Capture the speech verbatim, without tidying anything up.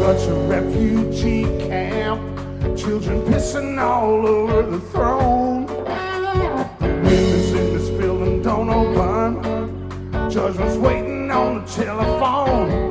such a refugee camp. Children pissing all over the throne. Windows in this building don't open. Judgment's waiting on the telephone.